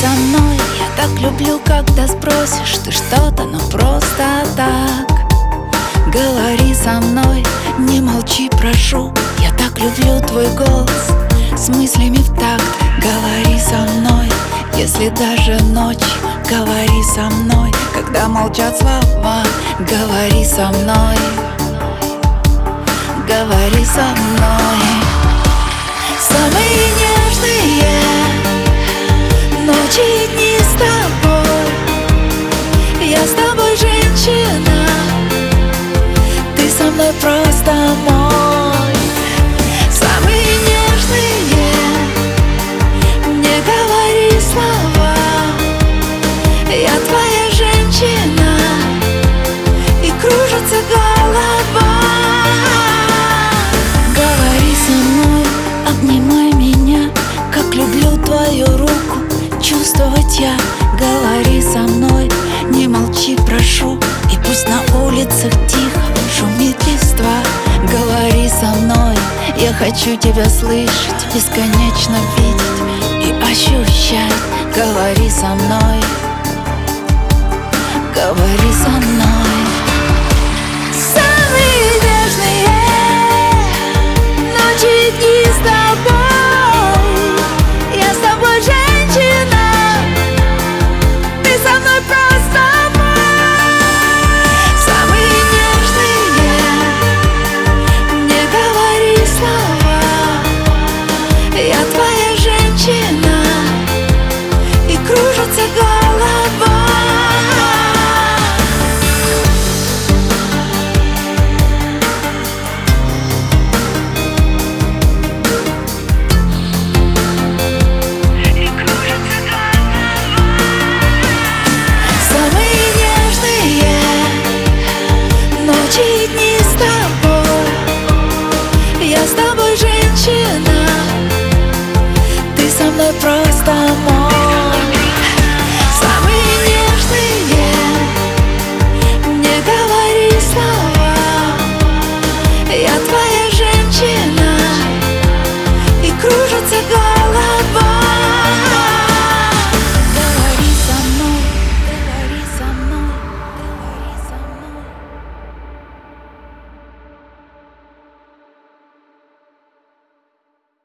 со мной. Я так люблю, когда спросишь ты что-то, но просто так. Говори со мной, не молчи, прошу. Я так люблю твой голос, с мыслями в такт. Говори со мной, если даже ночью. Говори со мной, когда молчат слова. Говори со мной, говори со мной. Самые нежные ночи и дни с тобой. Я с тобой женщина, ты со мной просто мой. Самые нежные, не говори слова. Я твоя женщина, и кружится голова. Говори со мной, обнимай меня, как люблю твою руку чувствовать я. Говори со мной, не молчи, прошу. И пусть на улицах тихо шумит листва. Говори со мной, я хочу тебя слышать, бесконечно видеть и ощущать. Говори со мной, говори со мной. Самые нежные ночи и дни с тобой. Я с тобой женщина, ты со мной просто мой. Самые нежные, не говори слова. Я твоя женщина, и кружится голова. Ночи и дни с тобой. Я с тобой женщина, ты со мной просто мой.